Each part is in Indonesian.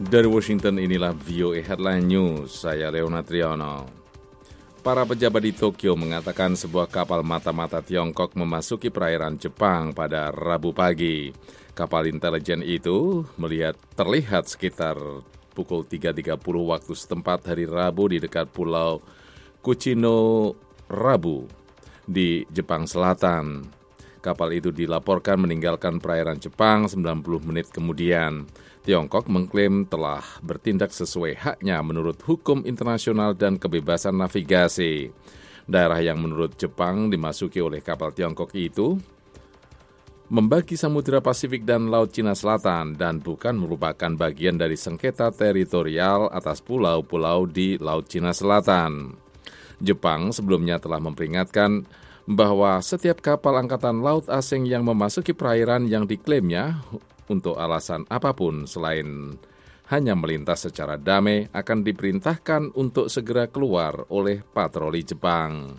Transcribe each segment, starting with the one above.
Dari Washington, inilah VOA Headline News, saya Leonard Triono. Para pejabat di Tokyo mengatakan sebuah kapal mata-mata Tiongkok memasuki perairan Jepang pada Rabu pagi. Kapal intelijen itu terlihat sekitar pukul 3.30 waktu setempat hari Rabu di dekat Pulau Kuchino Rabu di Jepang Selatan. Kapal itu dilaporkan meninggalkan perairan Jepang 90 menit kemudian. Tiongkok mengklaim telah bertindak sesuai haknya menurut hukum internasional dan kebebasan navigasi. Daerah yang menurut Jepang dimasuki oleh kapal Tiongkok itu membagi Samudra Pasifik dan Laut Cina Selatan dan bukan merupakan bagian dari sengketa teritorial atas pulau-pulau di Laut Cina Selatan. Jepang sebelumnya telah memperingatkan bahwa setiap kapal angkatan laut asing yang memasuki perairan yang diklaimnya untuk alasan apapun selain hanya melintas secara damai akan diperintahkan untuk segera keluar oleh patroli Jepang.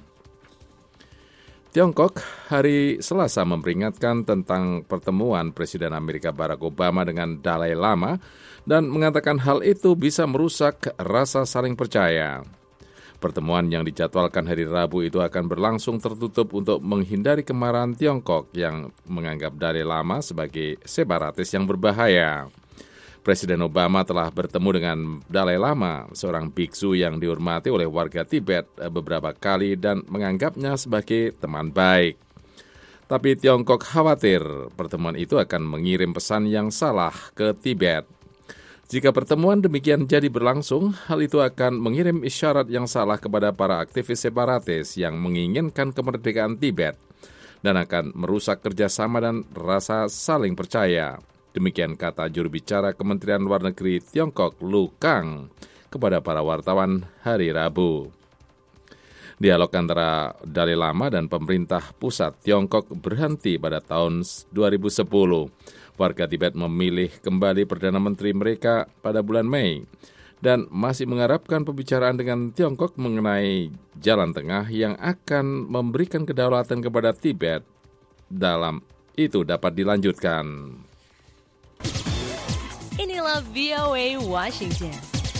Tiongkok hari Selasa memperingatkan tentang pertemuan Presiden Amerika Barack Obama dengan Dalai Lama dan mengatakan hal itu bisa merusak rasa saling percaya. Pertemuan yang dijadwalkan hari Rabu itu akan berlangsung tertutup untuk menghindari kemarahan Tiongkok yang menganggap Dalai Lama sebagai separatis yang berbahaya. Presiden Obama telah bertemu dengan Dalai Lama, seorang biksu yang dihormati oleh warga Tibet beberapa kali dan menganggapnya sebagai teman baik. Tapi Tiongkok khawatir pertemuan itu akan mengirim pesan yang salah ke Tibet. Jika pertemuan demikian jadi berlangsung, hal itu akan mengirim isyarat yang salah kepada para aktivis separatis yang menginginkan kemerdekaan Tibet dan akan merusak kerjasama dan rasa saling percaya. Demikian kata juru bicara Kementerian Luar Negeri Tiongkok, Lu Kang, kepada para wartawan hari Rabu. Dialog antara Dalai Lama dan pemerintah pusat Tiongkok berhenti pada tahun 2010. Warga Tibet memilih kembali Perdana Menteri mereka pada bulan Mei dan masih mengharapkan pembicaraan dengan Tiongkok mengenai jalan tengah yang akan memberikan kedaulatan kepada Tibet dalam itu dapat dilanjutkan. Inilah VOA Washington.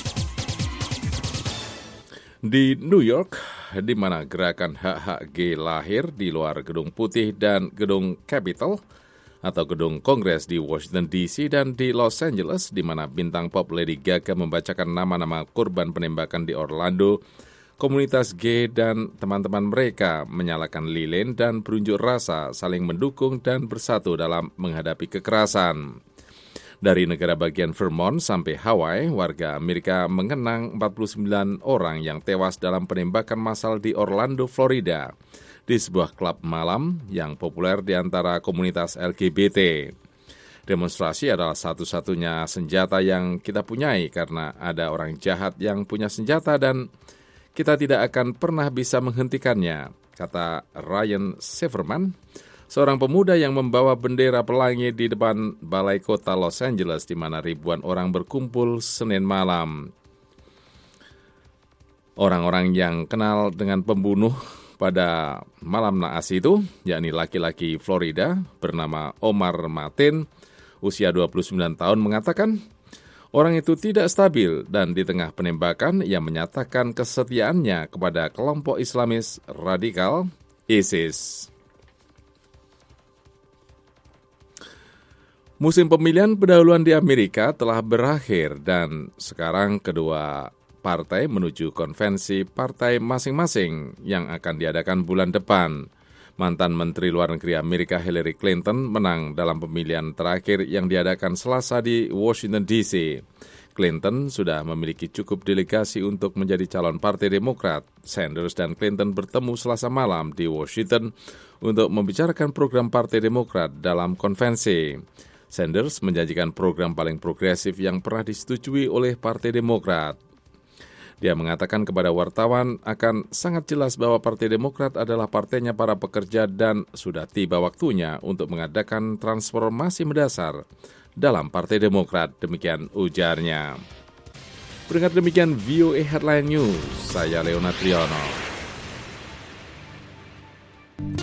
Di New York, di mana gerakan hak-hak gay lahir di luar Gedung Putih dan Gedung Capitol, atau Gedung Kongres di Washington DC dan di Los Angeles, di mana bintang pop Lady Gaga membacakan nama-nama korban penembakan di Orlando, komunitas gay dan teman-teman mereka menyalakan lilin dan berunjuk rasa saling mendukung dan bersatu dalam menghadapi kekerasan. Dari negara bagian Vermont sampai Hawaii, warga Amerika mengenang 49 orang yang tewas dalam penembakan massal di Orlando, Florida, di sebuah klub malam yang populer di antara komunitas LGBT. Demonstrasi adalah satu-satunya senjata yang kita punyai karena ada orang jahat yang punya senjata dan kita tidak akan pernah bisa menghentikannya, kata Ryan Severman, seorang pemuda yang membawa bendera pelangi di depan Balai Kota Los Angeles di mana ribuan orang berkumpul Senin malam. Orang-orang yang kenal dengan pembunuh pada malam naas itu, yakni laki-laki Florida bernama Omar Martin, usia 29 tahun, mengatakan orang itu tidak stabil dan di tengah penembakan ia menyatakan kesetiaannya kepada kelompok Islamis radikal ISIS. Musim pemilihan pendahuluan di Amerika telah berakhir dan sekarang kedua partai menuju konvensi partai masing-masing yang akan diadakan bulan depan. Mantan Menteri Luar Negeri Amerika Hillary Clinton menang dalam pemilihan terakhir yang diadakan Selasa di Washington DC. Clinton sudah memiliki cukup delegasi untuk menjadi calon Partai Demokrat. Sanders dan Clinton bertemu Selasa malam di Washington untuk membicarakan program Partai Demokrat dalam konvensi. Sanders menjanjikan program paling progresif yang pernah disetujui oleh Partai Demokrat. Dia mengatakan kepada wartawan akan sangat jelas bahwa Partai Demokrat adalah partainya para pekerja dan sudah tiba waktunya untuk mengadakan transformasi mendasar dalam Partai Demokrat. Demikian ujarnya. Pendengar, demikian VOA Headline News. Saya Leonard Triono.